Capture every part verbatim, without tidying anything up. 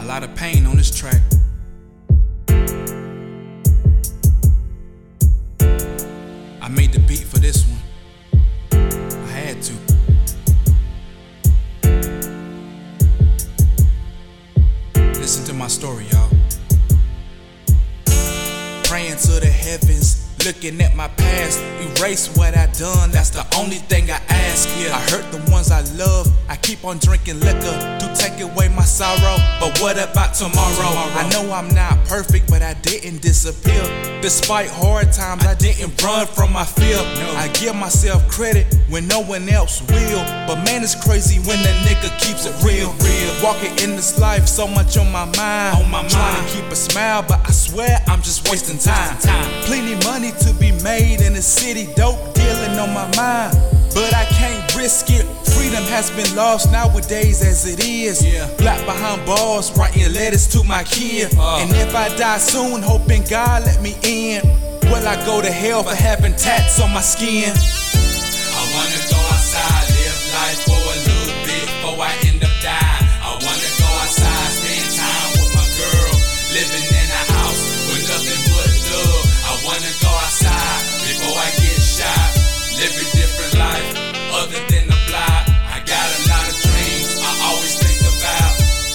A lot of pain on this track. I made the beat for this one. I had to. Listen to my story, y'all. Praying to the heavens, looking at my past, erase what I done, that's the only thing I ask. Yeah. I hurt the ones I love, I keep on drinking liquor to take away my sorrow, but what about tomorrow? tomorrow? I know I'm not perfect, but I didn't disappear. Despite hard times, I didn't run from my fear. No. I give myself credit when no one else will, but man, it's crazy when a nigga keeps it real. real. Walking in this life, so much on my mind, on my mind. Trying to keep a smile, but I swear I'm just wasting time. time. Plenty money to be made in the city, dope dealing on my mind, but I can't risk it. Freedom has been lost nowadays as it is. Yeah. Black behind bars, writing letters to my kid. Uh. And if I die soon, hoping God let me in, will I go to hell for having tats on my skin? I wanna go outside, live life for a little bit before I end up dying. I wanna go outside, spend time with my girl, living in a house with nothing but love. I wanna go outside before I get shot, live a different life other than the block. I got a lot of dreams I always think about,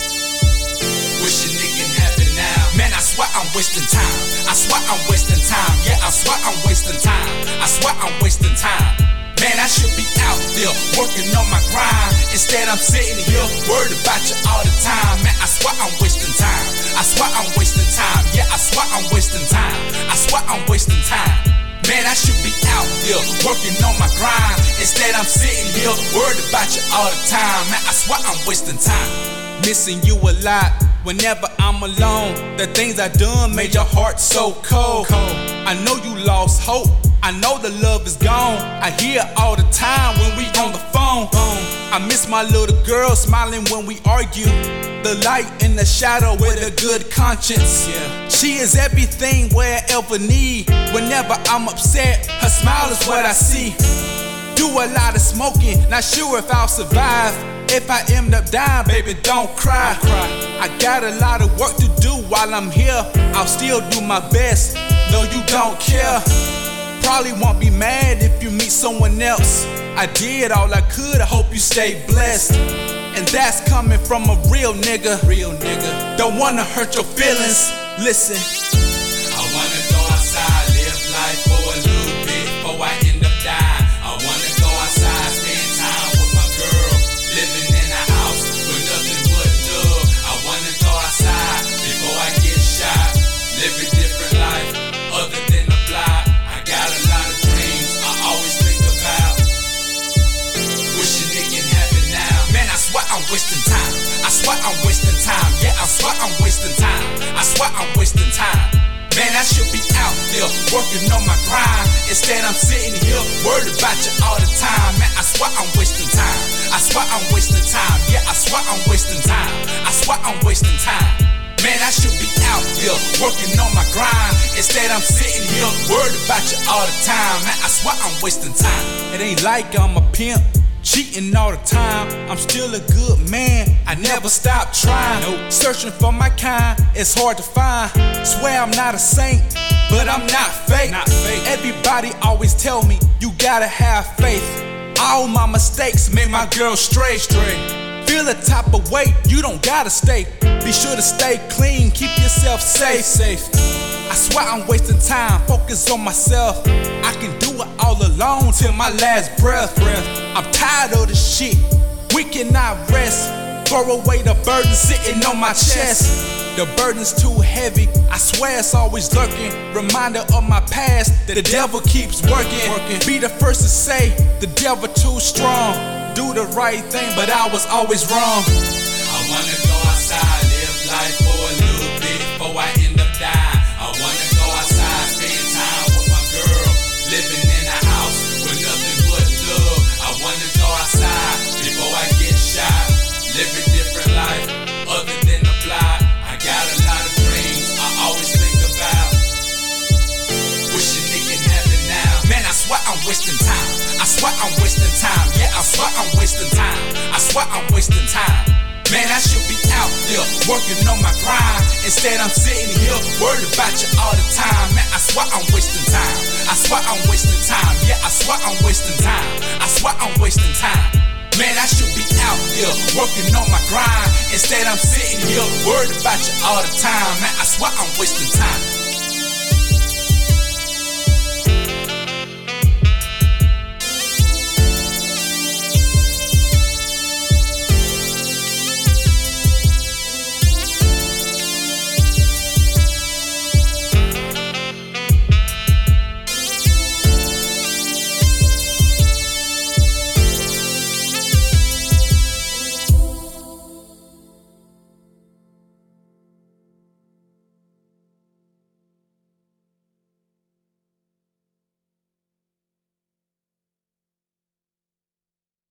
wishing it can happen now. Man, I swear I'm wasting time, I swear I'm wasting time. Yeah, I swear I'm wasting time, I swear I'm wasting time. Man, I should be out there working on my grind. Instead I'm sitting here worried about you all the time. Man, I swear I'm wasting time, I swear I'm wasting time. Yeah, I swear I'm wasting time, I swear I'm wasting time. Man, I should be out there working on my grind. Instead I'm sitting here worried about you all the time. Man, I swear I'm wasting time. Missing you a lot whenever I'm alone. The things I done made your heart so cold. cold. I know you lost hope, I know the love is gone. I hear all the time when we on the phone. I miss my little girl smiling when we argue, the light in the shadow with a good conscience. Yeah. She is everything where I ever need. Whenever I'm upset, her smile is what I see. Do a lot of smoking, not sure if I'll survive. If I end up dying, baby, don't cry. don't cry. I got a lot of work to do while I'm here. I'll still do my best, no you don't care. Probably won't be mad if you meet someone else. I did all I could, I hope you stay blessed. And that's coming from a real nigga. Real nigga. Don't wanna hurt your feelings, listen. I wanna go outside, live life for a little bit before I end up dying. I wanna go outside, spend time with my girl, living in a house with nothing but love. I wanna go outside before I get shot, live a different life other than the block. I got a lot of dreams I always think about, wishing it can happen now. Man, I swear I'm wasting time, I swear I'm wasting time. Yeah, I swear I'm wasting time, I swear I'm wasting time. Man, I should be out there working on my grind. Instead I'm sitting here worried about you all the time. Man, I swear I'm wasting time, I swear I'm wasting time. Yeah, I swear I'm wasting time, I swear I'm wasting time. Man, I should be out here working on my grind. Instead I'm sitting here worried about you all the time. Man, I swear I'm wasting time. It ain't like I'm a pimp, cheating all the time. I'm still a good man, I never stop trying. Nope. Searching for my kind, it's hard to find. Swear I'm not a saint, but I'm not fake. Not fake. Everybody always tell me, you gotta have faith. All my mistakes made my girl stray. Stray. Feel a type of weight, you don't gotta stay. Be sure to stay clean, keep yourself safe. safe. I swear I'm wasting time, focus on myself. I can do it all alone till my last breath. I'm tired of this shit, we cannot rest. Throw away the burden sitting on my chest. The burden's too heavy, I swear it's always lurking. Reminder of my past, the devil keeps working. Be the first to say, the devil too strong. Do the right thing, but I was always wrong. I wanna go outside, live life for a little bit before I end up dying. I wanna go outside, spend time with my girl, living in a house with nothing but love. I wanna go outside before I get shot, live a different life other than the block. I got a lot of dreams I always think about, wishing it can happen now. Man, I swear I'm wasting time, I swear I'm wasting time. Yeah, I swear I'm wasting time, I swear I'm wasting time. Man, I should be out there working on my grind. Instead, I'm sitting here worried about you all the time. Man, I swear I'm wasting time. I swear I'm wasting time. Yeah, I swear I'm wasting time. I swear I'm wasting time. Man, I should be out here working on my grind. Instead, I'm sitting here worried about you all the time. Man, I swear I'm wasting time.